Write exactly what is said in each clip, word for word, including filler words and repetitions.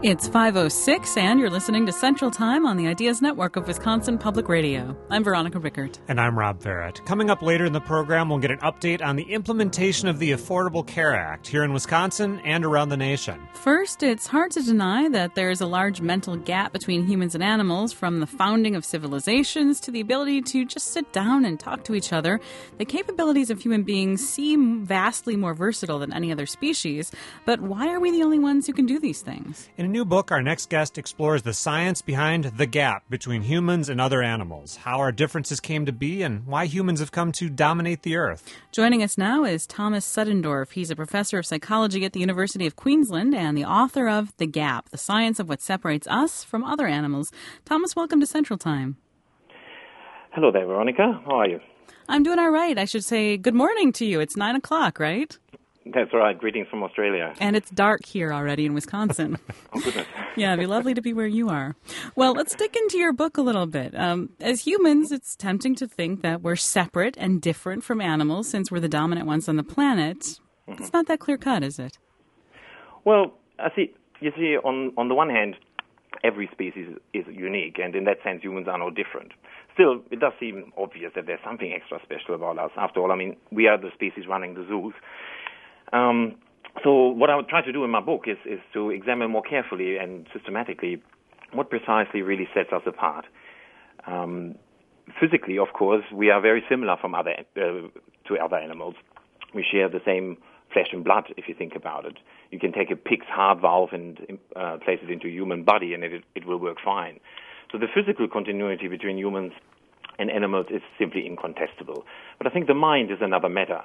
It's five oh six, and you're listening to Central Time on the Ideas Network of Wisconsin Public Radio. I'm Veronica Rickert. And I'm Rob Farrett. Coming up later in the program, we'll get an update on the implementation of the Affordable Care Act here in Wisconsin and around the nation. First, it's hard to deny that there is a large mental gap between humans and animals, from the founding of civilizations to the ability to just sit down and talk to each other. The capabilities of human beings seem vastly more versatile than any other species, but why are we the only ones who can do these things? In a new book, our next guest explores the science behind the gap between humans and other animals, how our differences came to be, and why humans have come to dominate the earth. Joining us now is Thomas Suddendorf. He's a professor of psychology at the University of Queensland and the author of The Gap, the science of what separates us from other animals. Thomas, welcome to Central Time. Hello there, Veronica. How are you? I'm doing all right. I should say good morning to you. It's nine o'clock, right? That's right. Greetings from Australia. And it's dark here already in Wisconsin. Oh, goodness. Yeah, it'd be lovely to be where you are. Well, let's dig into your book a little bit. Um, as humans, it's tempting to think that we're separate and different from animals since we're the dominant ones on the planet. Mm-hmm. It's not that clear-cut, is it? Well, I see. You see, on, on the one hand, every species is unique, and in that sense, humans are no different. Still, it does seem obvious that there's something extra special about us. After all, I mean, we are the species running the zoos. Um, so what I would try to do in my book is, is to examine more carefully and systematically what precisely really sets us apart. Um, physically, of course, we are very similar from other uh, to other animals. We share the same flesh and blood, if you think about it. You can take a pig's heart valve and uh, place it into a human body, and it, it will work fine. So the physical continuity between humans and animals is simply incontestable. But I think the mind is another matter.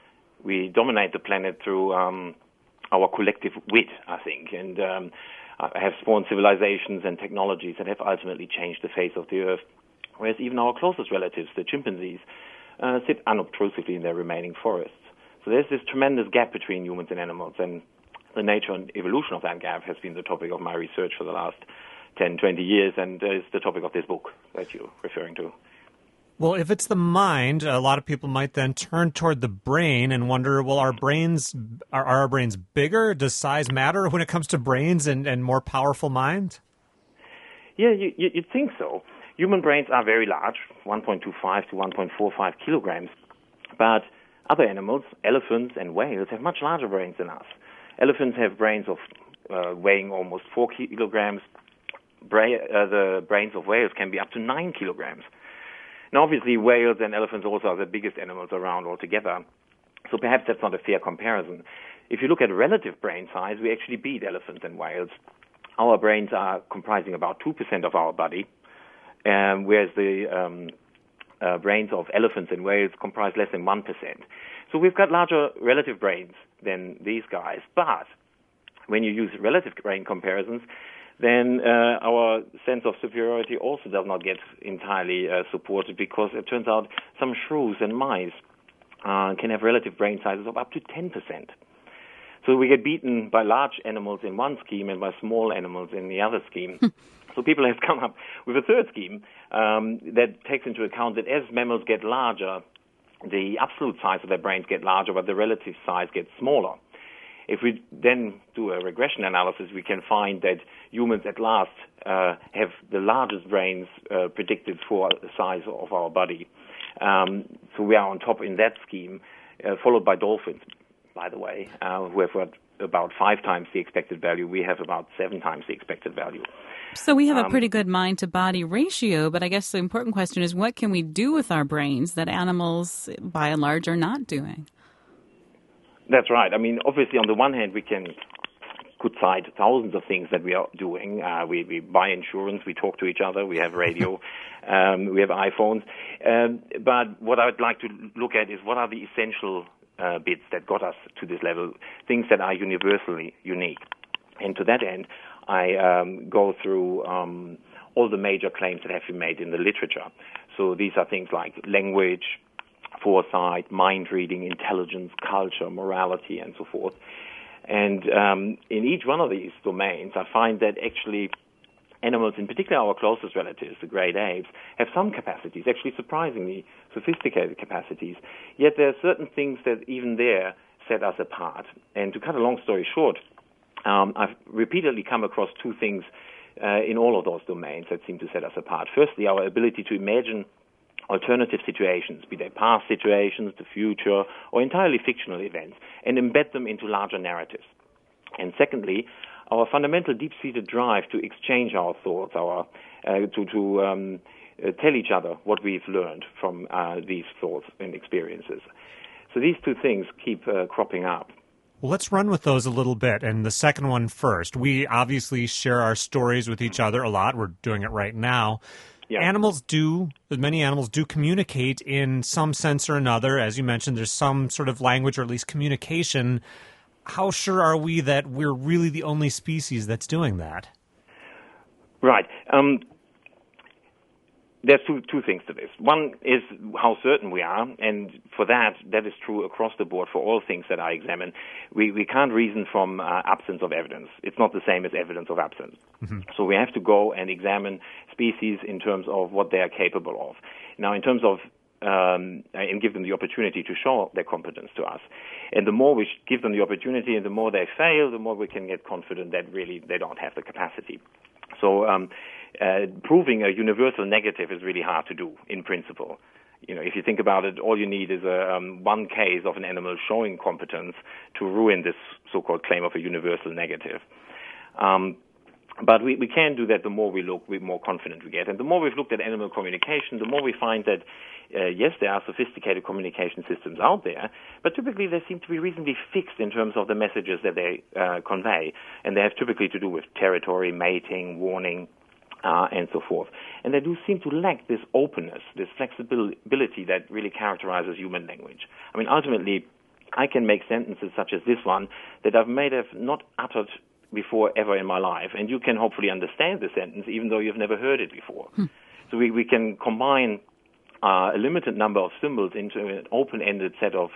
We dominate the planet through um, our collective wit, I think, and um, have spawned civilizations and technologies that have ultimately changed the face of the earth, whereas even our closest relatives, the chimpanzees, uh, sit unobtrusively in their remaining forests. So there's this tremendous gap between humans and animals, and the nature and evolution of that gap has been the topic of my research for the last ten, twenty years, and uh, is the topic of this book that you're referring to. Well, if it's the mind, a lot of people might then turn toward the brain and wonder, well, our brains, are, are our brains bigger? Does size matter when it comes to brains and, and more powerful minds? Yeah, you, you, you'd think so. Human brains are very large, one point two five to one point four five kilograms. But other animals, elephants and whales, have much larger brains than us. Elephants have brains of uh, weighing almost four kilograms. Bra- uh, the brains of whales can be up to nine kilograms. Now, obviously, whales and elephants also are the biggest animals around altogether, so perhaps that's not a fair comparison. If you look at relative brain size, we actually beat elephants and whales. Our brains are comprising about two percent of our body, um, whereas the um, uh, brains of elephants and whales comprise less than one percent. So we've got larger relative brains than these guys, but when you use relative brain comparisons, then uh, our sense of superiority also does not get entirely uh, supported, because it turns out some shrews and mice uh, can have relative brain sizes of up to ten percent. So we get beaten by large animals in one scheme and by small animals in the other scheme. So people have come up with a third scheme um, that takes into account that as mammals get larger, the absolute size of their brains get larger, but the relative size gets smaller. If we then do a regression analysis, we can find that humans at last uh, have the largest brains uh, predicted for the size of our body. Um, so we are on top in that scheme, uh, followed by dolphins, by the way, uh, who have got about five times the expected value. We have about seven times the expected value. So we have um, a pretty good mind-to-body ratio, but I guess the important question is, what can we do with our brains that animals, by and large, are not doing? That's right. I mean, obviously, on the one hand, we can could cite thousands of things that we are doing. Uh, we, we buy insurance, we talk to each other, we have radio, um, we have iPhones. Um, but what I would like to look at is what are the essential uh, bits that got us to this level, things that are universally unique. And to that end, I um, go through um, all the major claims that have been made in the literature. So these are things like language, foresight, mind reading, intelligence, culture, morality, and so forth. And um, in each one of these domains, I find that actually animals, in particular our closest relatives, the great apes, have some capacities, actually surprisingly sophisticated capacities. Yet there are certain things that even there set us apart. And to cut a long story short, um, I've repeatedly come across two things uh, in all of those domains that seem to set us apart. Firstly, our ability to imagine alternative situations, be they past situations, the future, or entirely fictional events, and embed them into larger narratives. And secondly, our fundamental deep-seated drive to exchange our thoughts, our uh, to, to um, uh, tell each other what we've learned from uh, these thoughts and experiences. So these two things keep uh, cropping up. Well, let's run with those a little bit. And the second one first. We obviously share our stories with each other a lot. We're doing it right now. Yeah. Animals do, many animals do communicate in some sense or another. As you mentioned, there's some sort of language or at least communication. How sure are we that we're really the only species that's doing that? Right. Um, there's two, two things to this. One is how certain we are, and for that, that is true across the board for all things that I examine. We, we can't reason from uh, absence of evidence. It's not the same as evidence of absence. Mm-hmm. So we have to go and examine species in terms of what they are capable of. Now, in terms of Um, and give them the opportunity to show their competence to us. And the more we give them the opportunity and the more they fail, the more we can get confident that really they don't have the capacity. So um, uh, proving a universal negative is really hard to do in principle. You know, if you think about it, all you need is a, um, one case of an animal showing competence to ruin this so-called claim of a universal negative. Um, But we, we can do that the more we look, the more confident we get. And the more we've looked at animal communication, the more we find that, uh, yes, there are sophisticated communication systems out there, but typically they seem to be reasonably fixed in terms of the messages that they uh, convey. And they have typically to do with territory, mating, warning, uh, and so forth. And they do seem to lack this openness, this flexibility that really characterizes human language. I mean, ultimately, I can make sentences such as this one that I've made have not uttered before ever in my life, and you can hopefully understand the sentence even though you've never heard it before. Hmm. So we, we can combine uh, a limited number of symbols into an open-ended set of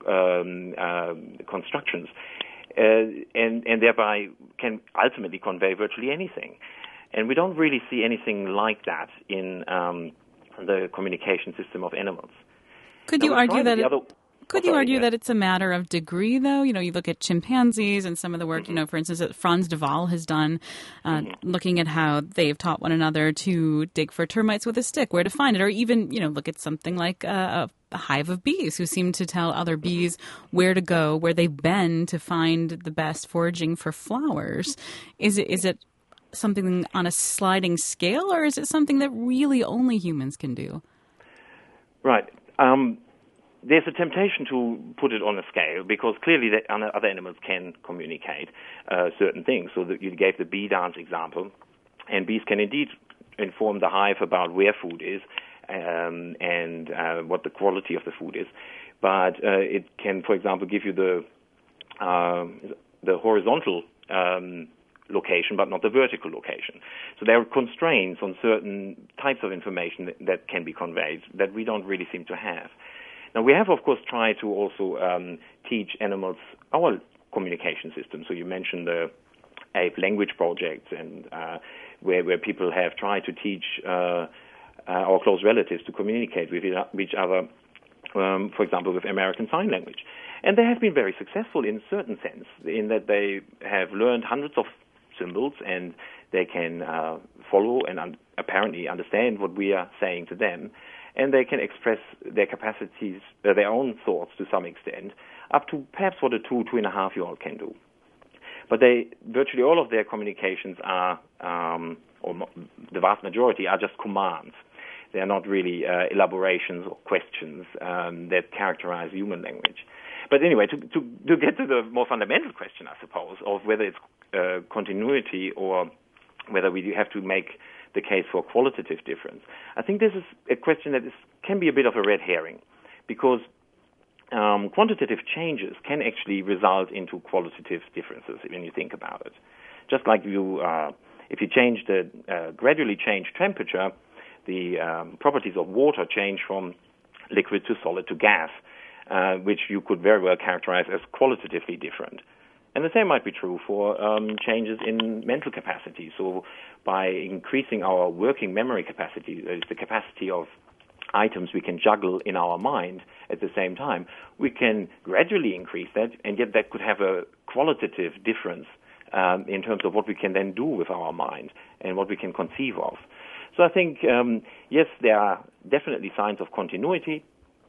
um, uh, constructions, uh, and, and thereby can ultimately convey virtually anything. And we don't really see anything like that in um, the communication system of animals. Could now, you argue that... It- other, Could oh, you sorry, argue yeah. that it's a matter of degree, though? You know, you look at chimpanzees and some of the work, mm-hmm. you know, for instance, that Frans de Waal has done, uh, mm-hmm. looking at how they've taught one another to dig for termites with a stick, where to find it, or even, you know, look at something like a, a hive of bees who seem to tell other bees where to go, where they've been to find the best foraging for flowers. Is it is it something on a sliding scale, or is it something that really only humans can do? Right. Um There's a temptation to put it on a scale because clearly the other animals can communicate uh, certain things. So that you gave the bee dance example, and bees can indeed inform the hive about where food is um, and uh, what the quality of the food is. But uh, it can, for example, give you the uh, the horizontal um, location, but not the vertical location. So there are constraints on certain types of information that, that can be conveyed that we don't really seem to have. Now, we have, of course, tried to also um, teach animals our communication system. So you mentioned the ape language projects, and uh, where, where people have tried to teach uh, uh, our close relatives to communicate with each other, um, for example, with American Sign Language. And they have been very successful in a certain sense, in that they have learned hundreds of symbols, and they can uh, follow and un- apparently understand what we are saying to them. And they can express their capacities, uh, their own thoughts to some extent, up to perhaps what a two, two and a half year old can do. But they, virtually all of their communications are, um, or mo- the vast majority are just commands. They are not really uh, elaborations or questions um, that characterize human language. But anyway, to, to, to get to the more fundamental question, I suppose, of whether it's uh, continuity or whether we have to make the case for qualitative difference, I think this is a question that is, can be a bit of a red herring, because um, quantitative changes can actually result into qualitative differences when you think about it. Just like you, uh, if you change the uh, gradually change temperature, the um, properties of water change from liquid to solid to gas, uh, which you could very well characterize as qualitatively different. And the same might be true for um, changes in mental capacity. So by increasing our working memory capacity, the capacity of items we can juggle in our mind at the same time, we can gradually increase that, and yet that could have a qualitative difference um, in terms of what we can then do with our mind and what we can conceive of. So I think, um, yes, there are definitely signs of continuity,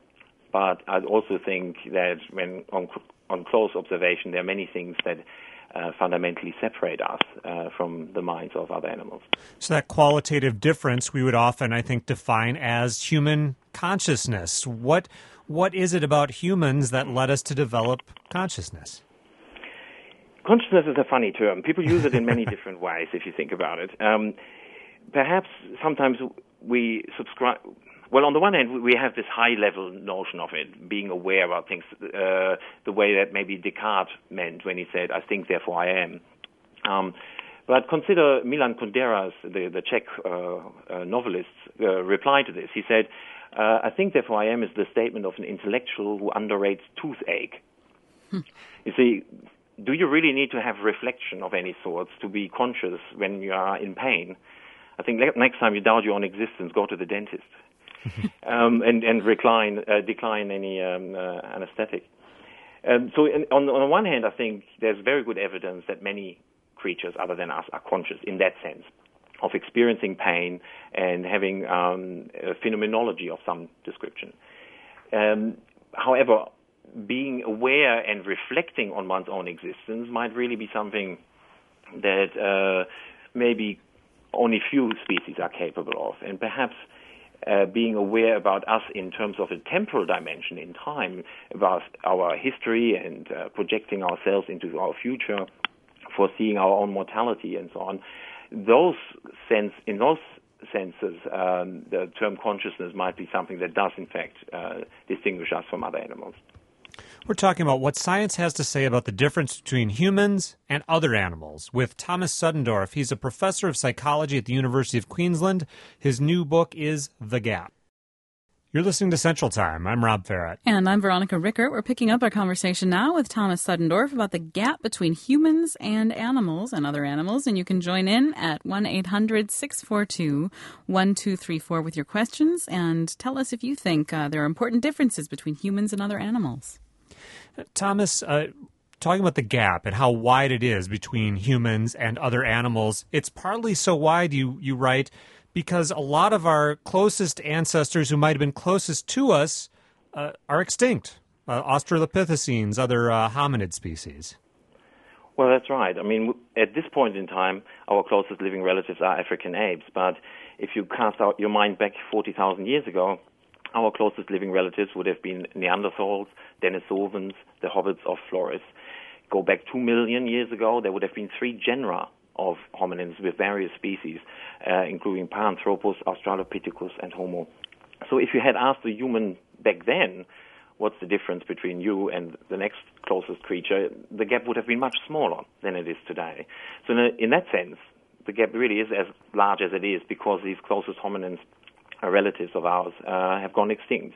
but I also think that when on, on close observation, there are many things that uh, fundamentally separate us uh, from the minds of other animals. So that qualitative difference we would often, I think, define as human consciousness. What what is it about humans that led us to develop consciousness? Consciousness is a funny term. People use it in many different ways, if you think about it. Um, perhaps sometimes we subscribe... Well, on the one hand, we have this high-level notion of it, being aware about things, uh, the way that maybe Descartes meant when he said, I think, therefore I am. Um, but consider Milan Kundera's, the, the Czech uh, uh, novelist's uh, reply to this. He said, uh, I think, therefore I am is the statement of an intellectual who underrates toothache. Hmm. You see, do you really need to have reflection of any sorts to be conscious when you are in pain? I think next time you doubt your own existence, go to the dentist. um, and, and recline, uh, decline any um, uh, anesthetic. Um, so in, on, on the one hand, I think there's very good evidence that many creatures other than us are conscious in that sense of experiencing pain and having um, a phenomenology of some description. Um, however, being aware and reflecting on one's own existence might really be something that uh, maybe only few species are capable of, and perhaps Uh, being aware about us in terms of a temporal dimension in time, about our history and uh, projecting ourselves into our future, foreseeing our own mortality and so on. Those sense, in those senses, um, the term consciousness might be something that does, in fact, uh, distinguish us from other animals. We're talking about what science has to say about the difference between humans and other animals with Thomas Suddendorf. He's a professor of psychology at the University of Queensland. His new book is The Gap. You're listening to Central Time. I'm Rob Farrett. And I'm Veronica Rickert. We're picking up our conversation now with Thomas Suddendorf about the gap between humans and animals and other animals. And you can join in at one eight hundred six four two one two three four with your questions and tell us if you think uh, there are important differences between humans and other animals. Thomas, uh, talking about the gap and how wide it is between humans and other animals, it's partly so wide, you, you write, because a lot of our closest ancestors who might have been closest to us uh, are extinct. Uh, Australopithecines, other uh, hominid species. Well, that's right. I mean, at this point in time, our closest living relatives are African apes. But if you cast out your mind back forty thousand years ago, our closest living relatives would have been Neanderthals, Denisovans, the hobbits of Flores. Go back two million years ago, there would have been three genera of hominins with various species, uh, including Paranthropus, Australopithecus, and Homo. So if you had asked a human back then, what's the difference between you and the next closest creature, the gap would have been much smaller than it is today. So in, a, in that sense, the gap really is as large as it is because these closest hominins, relatives of ours, uh, have gone extinct.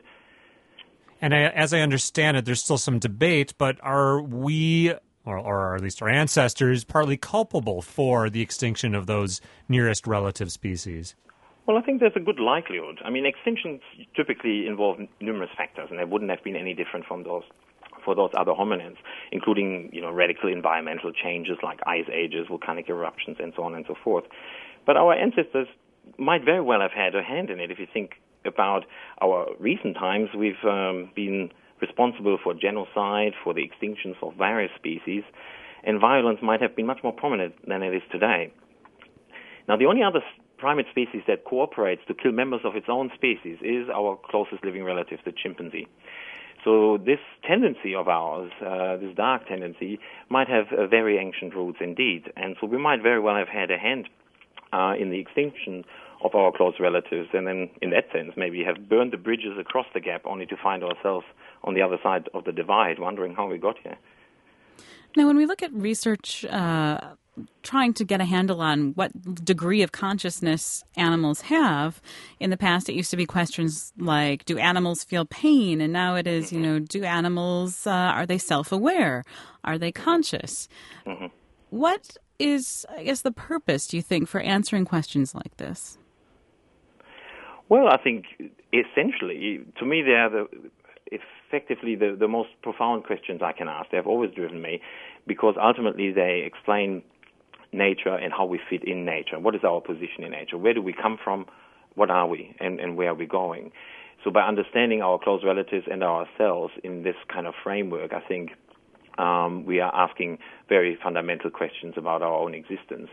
And I, as I understand it, there's still some debate, but are we, or, or at least our ancestors, partly culpable for the extinction of those nearest relative species? Well, I think there's a good likelihood. I mean, extinctions typically involve numerous factors, and they wouldn't have been any different from those for those other hominins, including, you know, radical environmental changes like ice ages, volcanic eruptions, and so on and so forth. But our ancestors might very well have had a hand in it. If you think about our recent times, we've um, been responsible for genocide, for the extinctions of various species, and violence might have been much more prominent than it is today. Now, the only other primate species that cooperates to kill members of its own species is our closest living relative, the chimpanzee. So this tendency of ours, uh, this dark tendency, might have uh, very ancient roots indeed, and so we might very well have had a hand Uh, in the extinction of our close relatives, and then in that sense maybe have burned the bridges across the gap only to find ourselves on the other side of the divide, wondering how we got here. Now, when we look at research uh, trying to get a handle on what degree of consciousness animals have, in the past it used to be questions like, do animals feel pain? And now it is, you know, do animals, uh, are they self-aware? Are they conscious? Mm-hmm. What is, I guess, the purpose, do you think, for answering questions like this? Well, I think essentially, to me, they are the, effectively the, the most profound questions I can ask. They have always driven me because ultimately they explain nature and how we fit in nature. What is our position in nature? Where do we come from? What are we? And, and where are we going? So by understanding our close relatives and ourselves in this kind of framework, I think um, we are asking very fundamental questions about our own existence.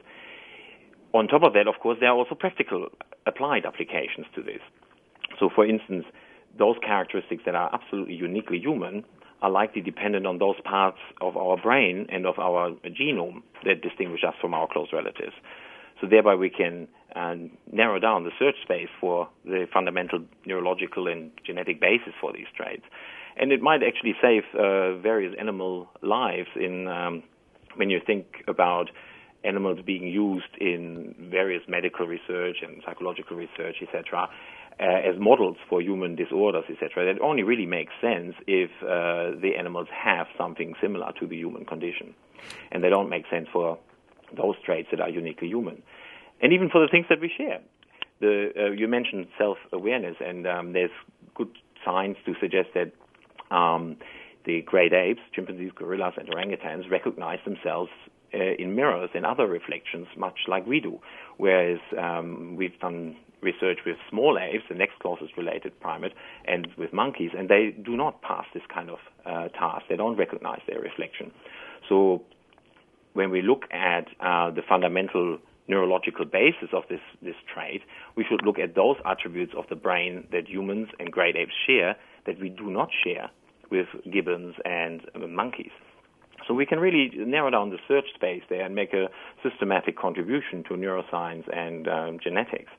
On top of that, of course, there are also practical applied applications to this. So, for instance, those characteristics that are absolutely uniquely human are likely dependent on those parts of our brain and of our genome that distinguish us from our close relatives. So thereby we can uh, narrow down the search space for the fundamental neurological and genetic basis for these traits. And it might actually save uh, various animal lives in um, when you think about animals being used in various medical research and psychological research, et cetera, uh, as models for human disorders, et cetera. That only really makes sense if uh, the animals have something similar to the human condition. And they don't make sense for those traits that are uniquely human. And even for the things that we share. The, uh, you mentioned self-awareness, and um, there's good signs to suggest that um, the great apes, chimpanzees, gorillas, and orangutans recognize themselves uh, in mirrors and other reflections, much like we do. Whereas um, we've done research with small apes, the next closest related primate, and with monkeys, and they do not pass this kind of uh, task. They don't recognize their reflection. So when we look at uh, the fundamental neurological basis of this, this trait, we should look at those attributes of the brain that humans and great apes share that we do not share with gibbons and uh, monkeys. So we can really narrow down the search space there and make a systematic contribution to neuroscience and um, genetics.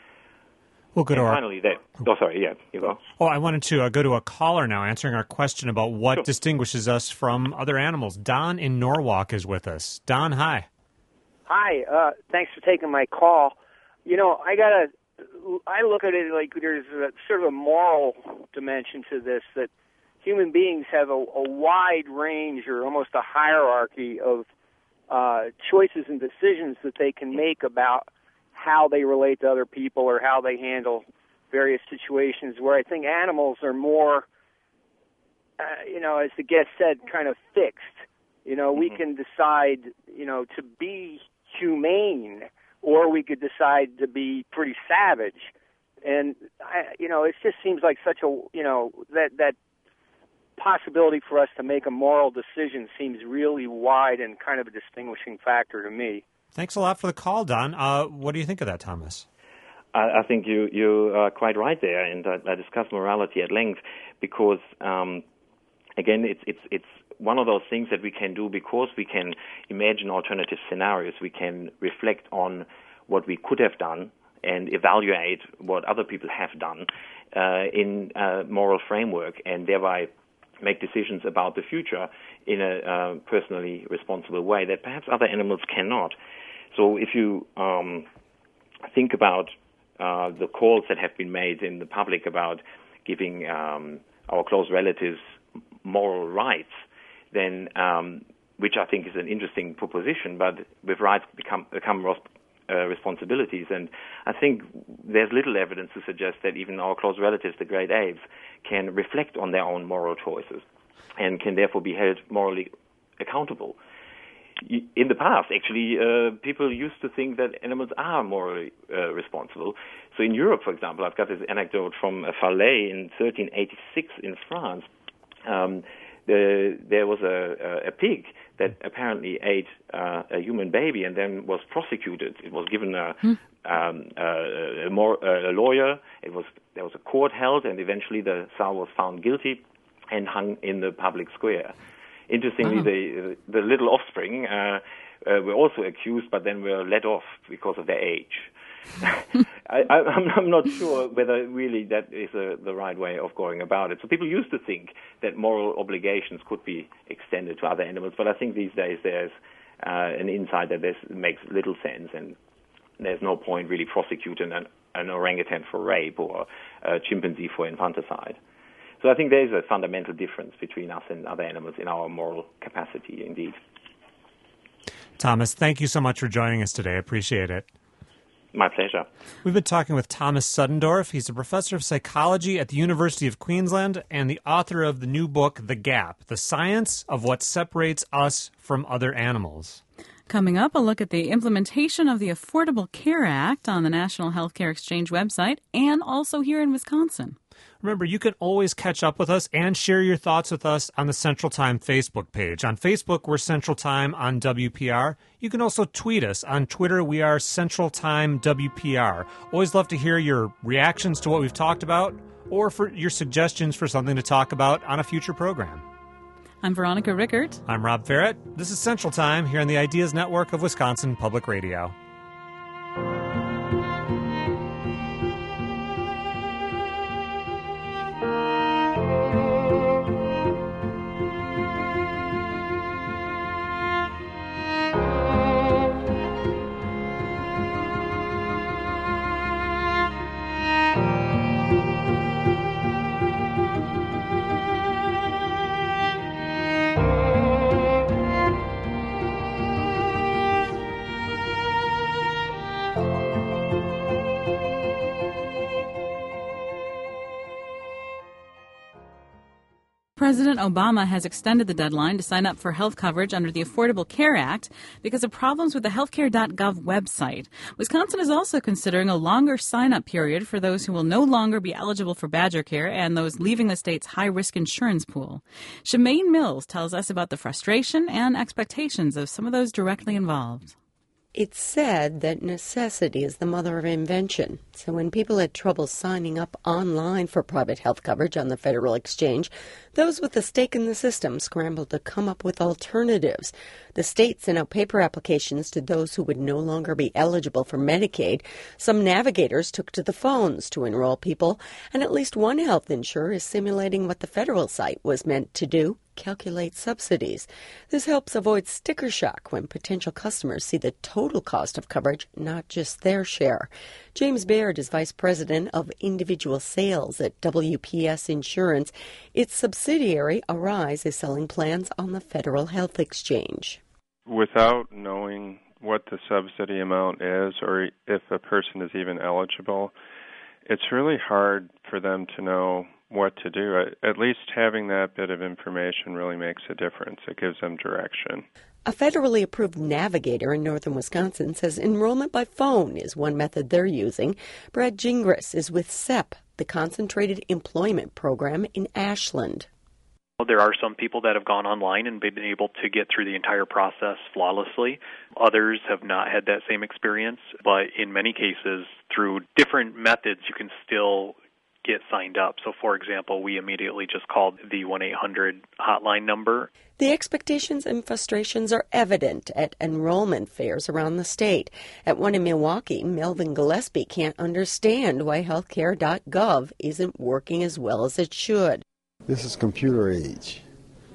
We'll go to and our... finally, that. Oh, sorry. Yeah, you go. Oh, I wanted to uh, go to a caller now, answering our question about what Sure. distinguishes us from other animals. Don in Norwalk is with us. Don, hi. Hi. Uh, thanks for taking my call. You know, I gotta. I look at it like there's a, sort of a moral dimension to this, that human beings have a, a wide range, or almost a hierarchy of uh, choices and decisions that they can make about how they relate to other people or how they handle various situations, where I think animals are more, uh, you know, as the guest said, kind of fixed. You know, mm-hmm. we can decide, you know, to be humane, or we could decide to be pretty savage. And, I, you know, it just seems like such a, you know, that, that possibility for us to make a moral decision seems really wide and kind of a distinguishing factor to me. Thanks a lot for the call, Don. Uh, what do you think of that, Thomas? I, I think you, you are quite right there, and I, I discussed morality at length because, um, again, it's, it's, it's one of those things that we can do because we can imagine alternative scenarios. We can reflect on what we could have done and evaluate what other people have done uh, in a moral framework, and thereby make decisions about the future in a uh, personally responsible way that perhaps other animals cannot. So if you um, think about uh, the calls that have been made in the public about giving um, our close relatives moral rights, then um, which I think is an interesting proposition, but with rights become become uh, responsibilities. And I think there's little evidence to suggest that even our close relatives, the great apes, can reflect on their own moral choices and can therefore be held morally accountable. In the past, actually, uh, people used to think that animals are morally uh, responsible. So in Europe, for example, I've got this anecdote from Falais in thirteen eighty-six in France. Um, the, there was a, a pig that apparently ate uh, a human baby and then was prosecuted. It was given a, hmm. um, a, a, more, a lawyer. It was there was a court held, and eventually the sow was found guilty and hung in the public square. Interestingly, uh-huh. the the little offspring uh, uh, were also accused, but then were let off because of their age. I, I'm, I'm not sure whether really that is a, the right way of going about it. So people used to think that moral obligations could be extended to other animals, but I think these days there's uh, an insight that this makes little sense, and there's no point really prosecuting an, an orangutan for rape or a chimpanzee for infanticide. So I think there is a fundamental difference between us and other animals in our moral capacity, indeed. Thomas, thank you so much for joining us today. I appreciate it. My pleasure. We've been talking with Thomas Suddendorf. He's a professor of psychology at the University of Queensland and the author of the new book, The Gap, The Science of What Separates Us from Other Animals. Coming up, a look at the implementation of the Affordable Care Act on the National Healthcare Exchange website and also here in Wisconsin. Remember, you can always catch up with us and share your thoughts with us on the Central Time Facebook page. On Facebook, we're Central Time on W P R. You can also tweet us. On Twitter, we are Central Time W P R. Always love to hear your reactions to what we've talked about or for your suggestions for something to talk about on a future program. I'm Veronica Rickert. I'm Rob Ferrett. This is Central Time here on the Ideas Network of Wisconsin Public Radio. President Obama has extended the deadline to sign up for health coverage under the Affordable Care Act because of problems with the healthcare dot gov website. Wisconsin is also considering a longer sign-up period for those who will no longer be eligible for Badger Care and those leaving the state's high-risk insurance pool. Shemaine Mills tells us about the frustration and expectations of some of those directly involved. It's said that necessity is the mother of invention. So when people had trouble signing up online for private health coverage on the federal exchange, those with a stake in the system scrambled to come up with alternatives. The state sent out paper applications to those who would no longer be eligible for Medicaid. Some navigators took to the phones to enroll people, and at least one health insurer is simulating what the federal site was meant to do: calculate subsidies. This helps avoid sticker shock when potential customers see the total cost of coverage, not just their share. James Baird is Vice President of Individual Sales at W P S Insurance. Its subsidiary, Arise, is selling plans on the Federal Health Exchange. Without knowing what the subsidy amount is or if a person is even eligible, it's really hard for them to know what to do. At least having that bit of information really makes a difference. It gives them direction. A federally approved navigator in northern Wisconsin says enrollment by phone is one method they're using. Brad Gingras is with S E P, the Concentrated Employment Program in Ashland. There are some people that have gone online and been able to get through the entire process flawlessly. Others have not had that same experience, but in many cases, through different methods, you can still get signed up. So, for example, we immediately just called the one eight hundred hotline number. The expectations and frustrations are evident at enrollment fairs around the state. At one in Milwaukee, Melvin Gillespie can't understand why healthcare dot gov isn't working as well as it should. This is computer age.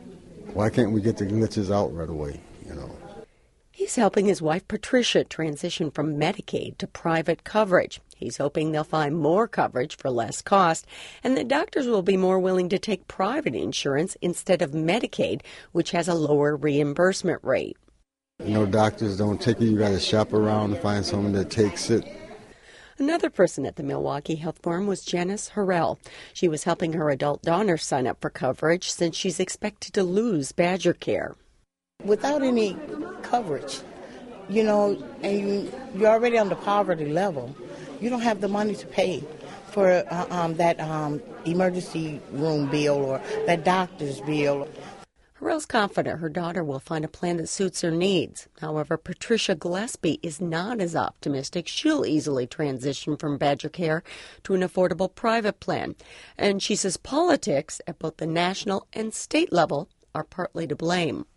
Why can't we get the glitches out right away, you know? He's helping his wife Patricia transition from Medicaid to private coverage. He's hoping they'll find more coverage for less cost, and that doctors will be more willing to take private insurance instead of Medicaid, which has a lower reimbursement rate. You know, doctors don't take you. You got to shop around to find someone that takes it. Another person at the Milwaukee Health Forum was Janice Harrell. She was helping her adult daughter sign up for coverage since she's expected to lose Badger Care. Without any coverage, you know, and you, you're already on the poverty level, you don't have the money to pay for uh, um, that um, emergency room bill or that doctor's bill. Harrell's confident her daughter will find a plan that suits her needs. However, Patricia Gillespie is not as optimistic. She'll easily transition from Badger Care to an affordable private plan. And she says politics at both the national and state level are partly to blame.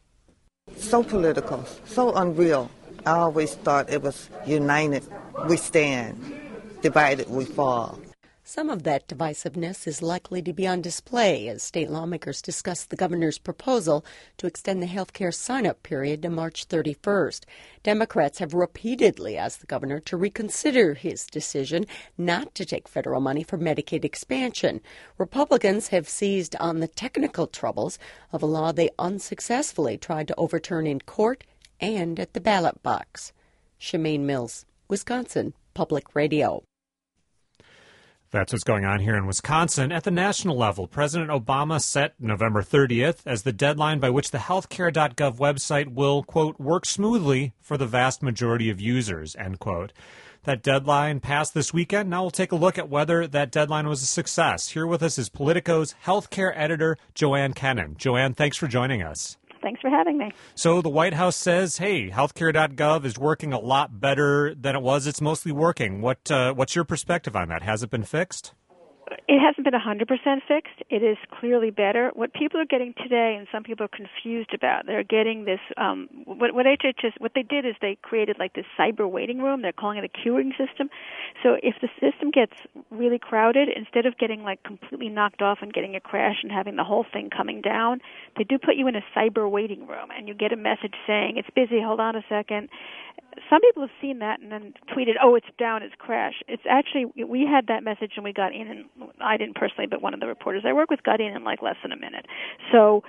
So political, so unreal. I always thought it was united we stand, divided we fall. Some of that divisiveness is likely to be on display as state lawmakers discuss the governor's proposal to extend the health care sign-up period to March thirty-first. Democrats have repeatedly asked the governor to reconsider his decision not to take federal money for Medicaid expansion. Republicans have seized on the technical troubles of a law they unsuccessfully tried to overturn in court and at the ballot box. Shemaine Mills, Wisconsin Public Radio. That's what's going on here in Wisconsin. At the national level, President Obama set November thirtieth as the deadline by which the healthcare dot gov website will, quote, work smoothly for the vast majority of users, end quote. That deadline passed this weekend. Now we'll take a look at whether that deadline was a success. Here with us is Politico's healthcare editor, Joanne Kenen. Joanne, thanks for joining us. Thanks for having me. So the White House says, hey, healthcare dot gov is working a lot better than it was. It's mostly working. What uh, What's your perspective on that? Has it been fixed? It hasn't been one hundred percent fixed. It is clearly better. What people are getting today, and some people are confused about, they're getting this, um, what, what H H S, what they did is they created like this cyber waiting room. They're calling it a queuing system. So if the system gets really crowded, instead of getting like completely knocked off and getting a crash and having the whole thing coming down, they do put you in a cyber waiting room, and you get a message saying, it's busy, hold on a second. Some people have seen that and then tweeted, oh, it's down, it's crashed. It's actually, we had that message and we got in, and I didn't personally, but one of the reporters I work with got in in like less than a minute. So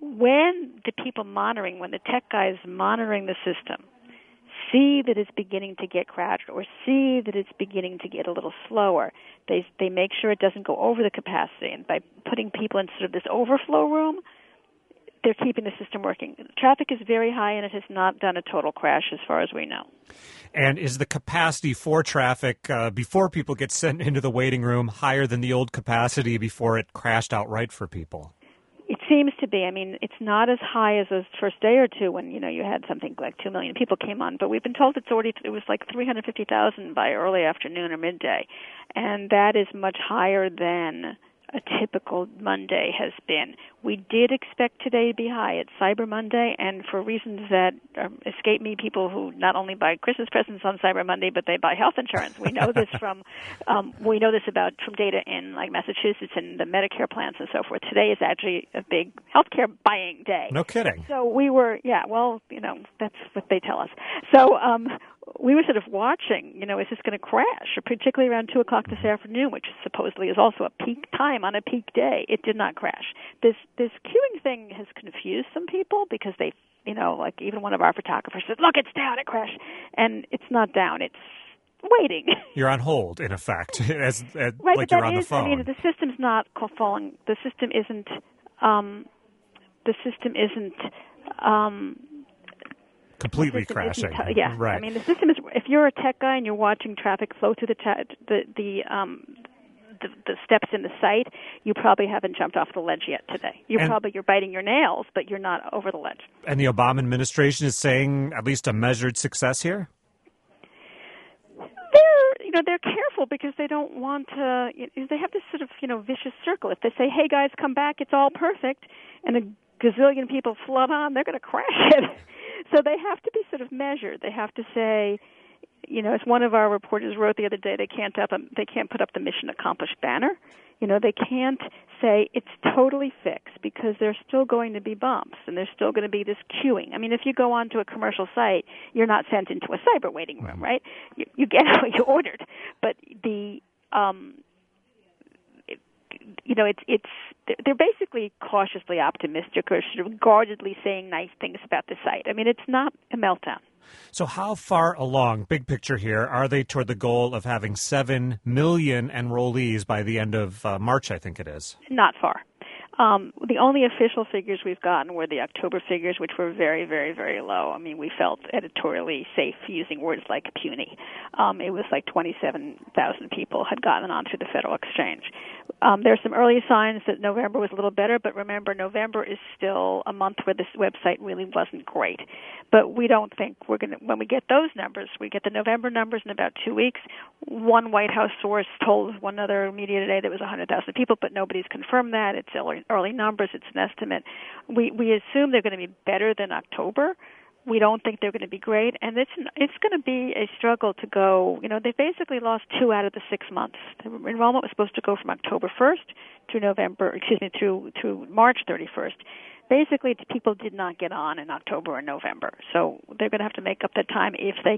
when the people monitoring, when the tech guys monitoring the system see that it's beginning to get crashed or see that it's beginning to get a little slower, they they make sure it doesn't go over the capacity. And by putting people in sort of this overflow room, they're keeping the system working. Traffic is very high, and it has not done a total crash as far as we know. And is the capacity for traffic uh, before people get sent into the waiting room higher than the old capacity before it crashed outright for people? It seems to be. I mean, it's not as high as the first day or two when, you know, you had something like two million people came on, but we've been told it's already, it was like three hundred fifty thousand by early afternoon or midday, and that is much higher than a typical Monday has been. We did expect today to be high. It's Cyber Monday, and for reasons that um, escape me, people who not only buy Christmas presents on Cyber Monday, but they buy health insurance. We know this from um, we know this about from data in like Massachusetts and the Medicare plans and so forth. Today is actually a big healthcare buying day. No kidding. So we were, yeah. Well, you know, that's what they tell us. So. Um, We were sort of watching, you know, is this going to crash, particularly around two o'clock this afternoon, which supposedly is also a peak time on a peak day. It did not crash. This this queuing thing has confused some people because they, you know, like even one of our photographers said, look, it's down, it crashed. And it's not down, it's waiting. You're on hold, in effect, as, as right, like but you're that on the is, phone. I mean, the system's not falling. The system isn't, um, the system isn't, um, completely crashing. T- yeah, right. I mean, the system is. If you're a tech guy and you're watching traffic flow through the ta- the the um the, the steps in the site, you probably haven't jumped off the ledge yet today. You're and, probably you're biting your nails, but you're not over the ledge. And the Obama administration is saying at least a measured success here. They're you know they're careful because they don't want to. You know, they have this sort of you know vicious circle. If they say, "Hey guys, come back, it's all perfect," and a gazillion people flood on, they're going to crash it. So they have to be sort of measured. They have to say, you know, as one of our reporters wrote the other day, they can't up, um, they can't put up the mission accomplished banner. You know, they can't say it's totally fixed because there's still going to be bumps and there's still going to be this queuing. I mean, if you go onto a commercial site, you're not sent into a cyber waiting room, right? You, you get what you ordered, but the um, you know, it's it's they're basically cautiously optimistic or sort of guardedly saying nice things about the site. I mean, it's not a meltdown. So how far along, big picture here, are they toward the goal of having seven million enrollees by the end of uh, March, I think it is? Not far. Um, the only official figures we've gotten were the October figures, which were very, very, very low. I mean, we felt editorially safe using words like puny. Um, it was like twenty-seven thousand people had gotten onto the Federal Exchange. Um, there are some early signs that November was a little better, but remember, November is still a month where this website really wasn't great. But we don't think we're going to, when we get those numbers, we get the November numbers in about two weeks. One White House source told one other media today that it was one hundred thousand people, but nobody's confirmed that. It's early, early numbers. It's an estimate. We we assume they're going to be better than October. We don't think they're going to be great, and it's it's going to be a struggle to go. You know, they basically lost two out of the six months. The enrollment was supposed to go from October first to November, excuse me, to to March thirty-first. Basically, people did not get on in October or November, so they're going to have to make up that time if they can.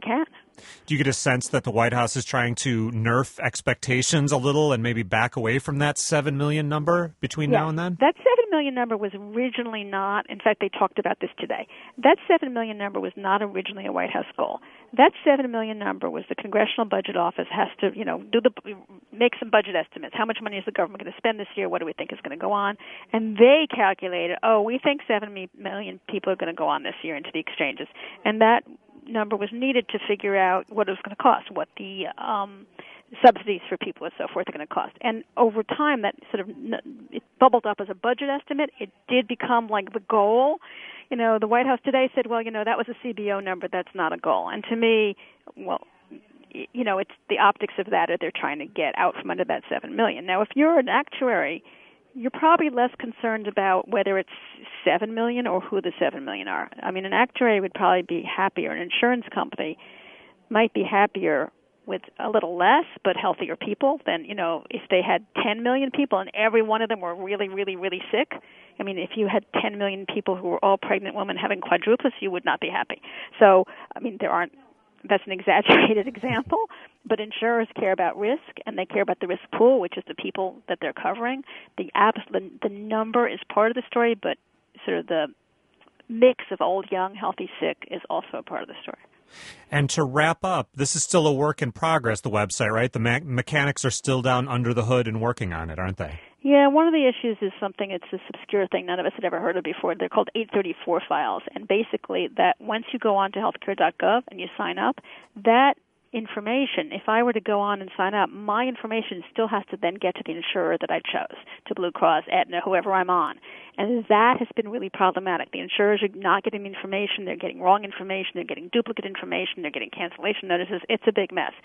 Do you get a sense that the White House is trying to nerf expectations a little and maybe back away from that seven million number between yeah, now and then? That seven million number was originally not, in fact, they talked about this today. That seven million number was not originally a White House goal. That seven million number was the Congressional Budget Office has to, you know, do the make some budget estimates. How much money is the government going to spend this year? What do we think is going to go on? And they calculated, oh, we think seven million people are going to go on this year into the exchanges. And that number was needed to figure out what it was going to cost, what the um, subsidies for people and so forth are going to cost. And over time, that sort of it bubbled up as a budget estimate. It did become like the goal. You know, the White House today said, well, you know, that was a C B O number. That's not a goal. And to me, well, you know, it's the optics of that, or they're trying to get out from under that seven million. Now, if you're an actuary, you're probably less concerned about whether it's seven million or who the seven million are. I mean, an actuary would probably be happier. An insurance company might be happier with a little less but healthier people than, you know, if they had ten million people and every one of them were really, really, really sick. I mean, if you had ten million people who were all pregnant women having quadruplets, you would not be happy. So, I mean, there aren't, that's an exaggerated example, but insurers care about risk, and they care about the risk pool, which is the people that they're covering. The, the, the number is part of the story, but sort of the mix of old, young, healthy, sick is also a part of the story. And to wrap up, this is still a work in progress, the website, right? The me- mechanics are still down under the hood and working on it, aren't they? Yeah, one of the issues is something, it's this obscure thing none of us had ever heard of before. They're called eight thirty-four files. And basically that once you go on to healthcare dot gov and you sign up, that information, if I were to go on and sign up, my information still has to then get to the insurer that I chose, to Blue Cross, Aetna, whoever I'm on. And that has been really problematic. The insurers are not getting the information. They're getting wrong information. They're getting duplicate information. They're getting cancellation notices. It's a big mess.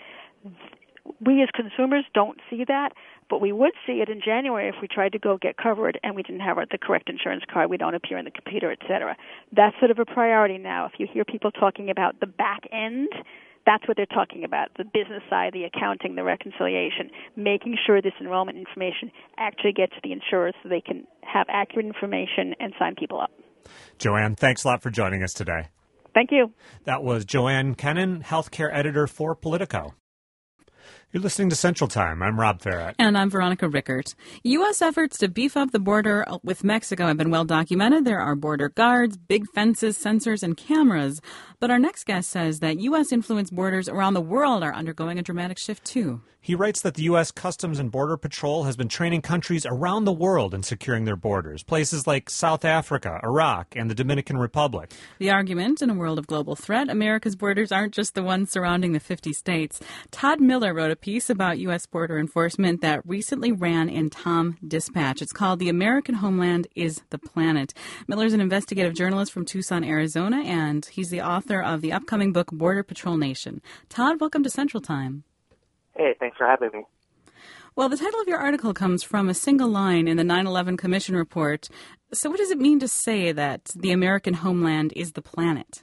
We as consumers don't see that, but we would see it in January if we tried to go get covered and we didn't have the correct insurance card, we don't appear in the computer, et cetera. That's sort of a priority now. If you hear people talking about the back end, that's what they're talking about, the business side, the accounting, the reconciliation, making sure this enrollment information actually gets to the insurers so they can have accurate information and sign people up. Joanne, thanks a lot for joining us today. Thank you. That was Joanne Kennan, healthcare editor for Politico. You're listening to Central Time. I'm Rob Farrett. And I'm Veronica Rickert. U S efforts to beef up the border with Mexico have been well documented. There are border guards, big fences, sensors, and cameras. But our next guest says that U S-influenced borders around the world are undergoing a dramatic shift, too. He writes that the U S. Customs and Border Patrol has been training countries around the world in securing their borders, places like South Africa, Iraq, and the Dominican Republic. The argument, in a world of global threat, America's borders aren't just the ones surrounding the fifty states. Todd Miller wrote a piece about U S border enforcement that recently ran in Tom Dispatch. It's called The American Homeland is the Planet. Miller's an investigative journalist from Tucson, Arizona, and he's the author of the upcoming book, Border Patrol Nation. Todd, welcome to Central Time. Hey, thanks for having me. Well, the title of your article comes from a single line in the nine eleven Commission report. So what does it mean to say that the American homeland is the planet?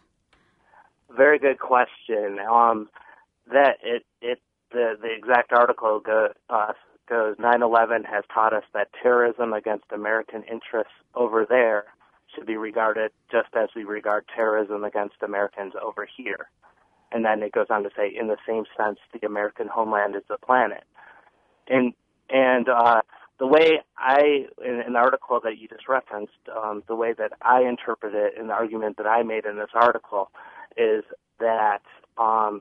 Very good question. Um, that it, it the, the exact article go, uh, goes, nine eleven has taught us that terrorism against American interests over there should be regarded just as we regard terrorism against Americans over here. And then it goes on to say, in the same sense, the American homeland is the planet. And and uh, the way I, in an article that you just referenced, um, the way that I interpret it in the argument that I made in this article is that um,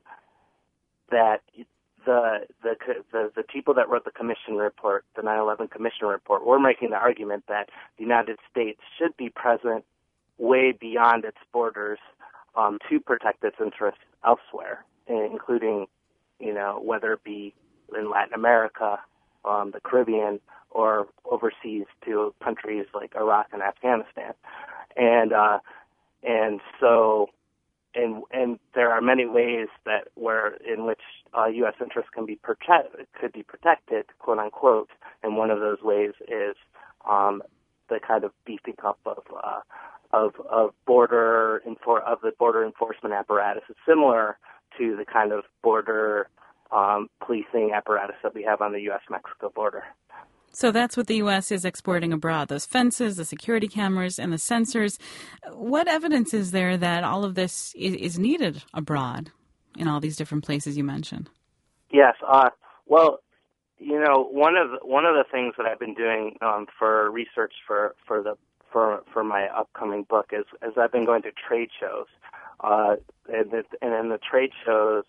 that the, the the the people that wrote the commission report, the nine eleven Commission report, were making the argument that the United States should be present way beyond its borders um, to protect its interests elsewhere, including, you know, whether it be in Latin America, um, the Caribbean, or overseas to countries like Iraq and Afghanistan. And uh, and so, and and there are many ways that where in which uh, U S interests can be protect could be protected, quote unquote. And one of those ways is um, the kind of beefing up of uh, of of border enfor- of the border enforcement apparatus. It's similar to the kind of border um, policing apparatus that we have on the U S Mexico border. So that's what the U S is exporting abroad, those fences, the security cameras, and the sensors. What evidence is there that all of this is, is needed abroad? in all these different places you mentioned? Yes. Uh, well, you know, one of the, one of the things that I've been doing um, for research for for the for for my upcoming book is is I've been going to trade shows, uh, and the, and then the trade shows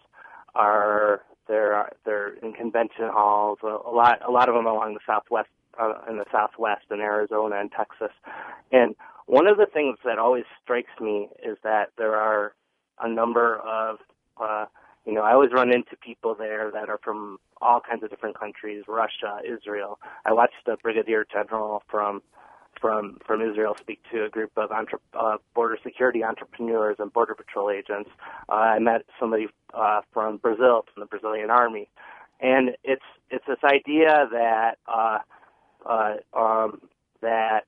are they're they're in convention halls, a, a lot a lot of them along the southwest uh, in the southwest in Arizona and Texas, and one of the things that always strikes me is that there are a number of uh, you know, I always run into people there that are from all kinds of different countries, Russia, Israel. I watched a brigadier general from from from Israel speak to a group of entre- uh, border security entrepreneurs and border patrol agents. Uh, I met somebody uh, from Brazil, from the Brazilian army, and it's it's this idea that uh, uh, um, that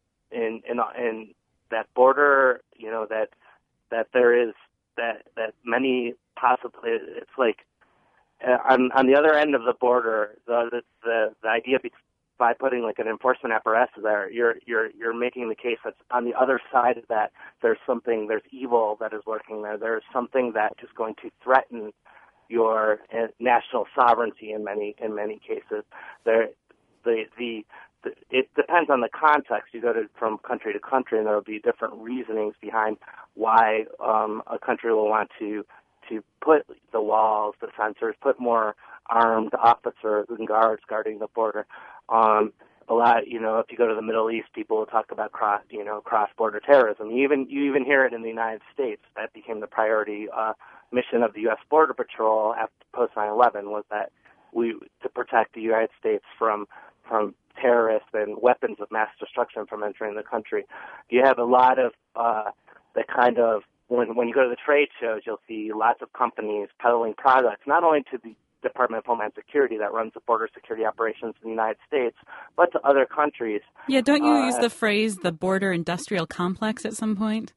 in in in that border, you know, that that there is that that many possibly it's like uh, on on the other end of the border, the the the, the idea be, by putting like an enforcement apparatus there, you're you're you're making the case that on the other side of that there's something there's evil that is lurking there. There's something that is going to threaten your uh, national sovereignty in many in many cases. There the the it depends on the context. You go to from country to country, and there will be different reasonings behind why um, a country will want to to put the walls, the sensors, put more armed officers and guards guarding the border. Um, a lot, you know, if you go to the Middle East, people will talk about cross, you know, cross-border terrorism. You even you even hear it in the United States. That became the priority uh, mission of the U S Border Patrol after post nine eleven was that we to protect the United States from from terrorists and weapons of mass destruction from entering the country. You have a lot of uh, the kind of when when you go to the trade shows, you'll see lots of companies peddling products, not only to the Department of Homeland Security that runs the border security operations in the United States, but to other countries. Yeah, don't you uh, use the phrase the border industrial complex at some point?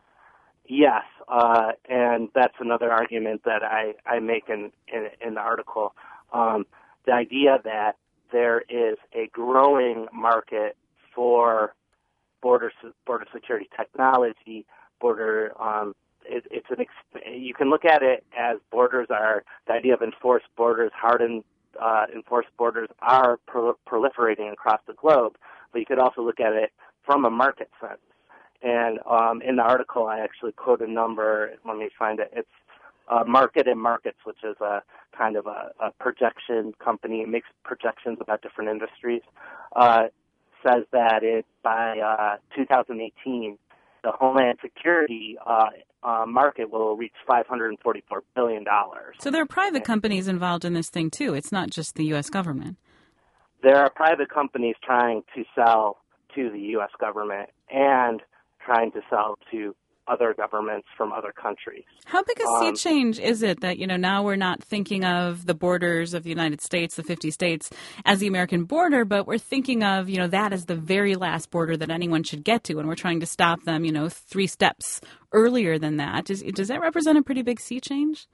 Yes, uh, and that's another argument that I, I make in, in, in the article. Um, the idea that there is a growing market for border border security technology, border um, it, it's an you can look at it as borders are the idea of enforced borders, hardened uh, enforced borders are pro- proliferating across the globe, but you could also look at it from a market sense. And um, in the article, I actually quote a number. Let me find it. It's uh, Market and Markets, which is a kind of a, a projection company. It makes projections about different industries. Uh, says that it by uh, two thousand eighteen, the Homeland Security uh, uh, market will reach five hundred forty-four billion dollars. So there are private companies involved in this thing, too. It's not just the U S government. There are private companies trying to sell to the U S government and trying to sell to other governments from other countries. How big a sea um, change is it that, you know, now we're not thinking of the borders of the United States, the fifty states, as the American border, but we're thinking of, you know, that as the very last border that anyone should get to, and we're trying to stop them, you know, three steps earlier than that. Does, does that represent a pretty big sea change?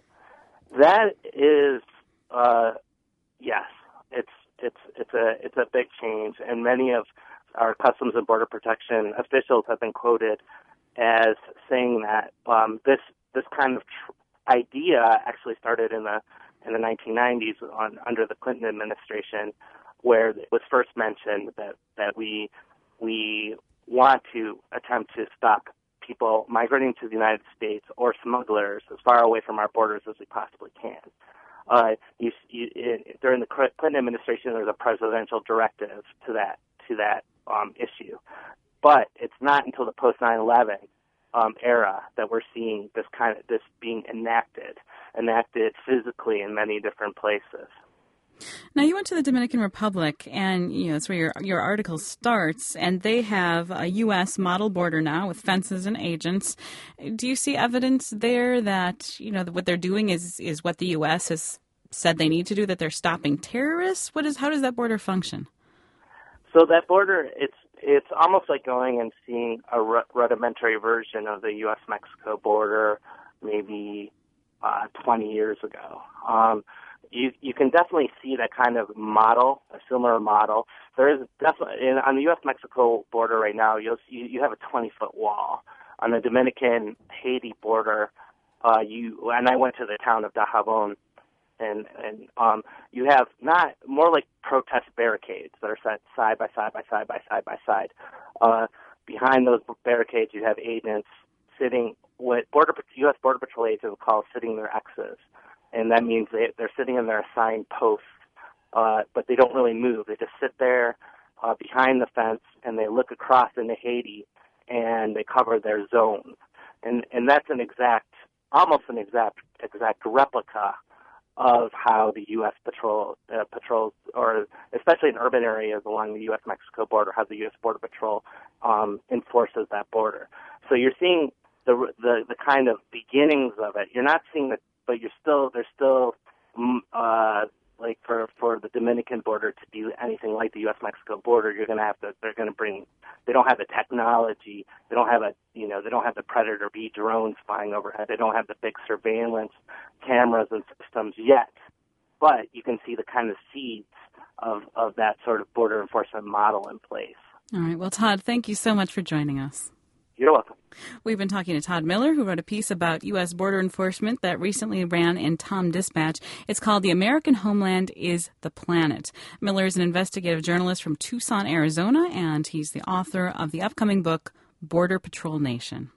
That is, uh, yes, it's it's it's a it's a big change, and many of our Customs and Border Protection officials have been quoted as saying that um, this this kind of tr- idea actually started in the in the nineteen nineties on, under the Clinton administration, where it was first mentioned that that we we want to attempt to stop people migrating to the United States or smugglers as far away from our borders as we possibly can. Uh, you, you, it, during the Clinton administration, there was a presidential directive to that to that um, issue, but it's not until the post nine eleven um, era that we're seeing this kind of this being enacted, enacted physically in many different places. Now, you went to the Dominican Republic, and you know that's where your your article starts, and they have a U S model border now with fences and agents. Do you see evidence there that you know what they're doing is is what the U S has said they need to do, that they're stopping terrorists? What is how does that border function? So that border, it's it's almost like going and seeing a rudimentary version of the U S Mexico border, maybe uh, twenty years ago. Um, You you can definitely see that kind of model, a similar model. There is definitely in, on the U S Mexico border right now. You'll see you have a twenty foot wall. On the Dominican Haiti border, uh, you and I went to the town of Dajabon, and and um, you have not more like protest barricades that are set side by side by side by side by side. Uh, behind those barricades, you have agents sitting, what border U S Border Patrol agents call sitting their X's, and that means they they're sitting in their assigned posts, uh, but they don't really move. They just sit there uh, behind the fence, and they look across into Haiti, and they cover their zone, and and that's an exact, almost an exact exact replica of how the U S patrol uh, patrols, or especially in urban areas along the U S Mexico border, how the U S Border Patrol um, enforces that border. So you're seeing the, the the kind of beginnings of it. You're not seeing the, but you're still there's still uh, like for for the Dominican border to be anything like the U S Mexico border. You're going to have to. They're going to bring. They don't have the technology. They don't have a you know. They don't have the Predator B drones flying overhead. They don't have the big surveillance cameras and systems yet. But you can see the kind of seeds of of that sort of border enforcement model in place. All right. Well, Todd, thank you so much for joining us. You're welcome. We've been talking to Todd Miller, who wrote a piece about U S border enforcement that recently ran in Tom Dispatch. It's called The American Homeland is the Planet. Miller is an investigative journalist from Tucson, Arizona, and he's the author of the upcoming book, Border Patrol Nation.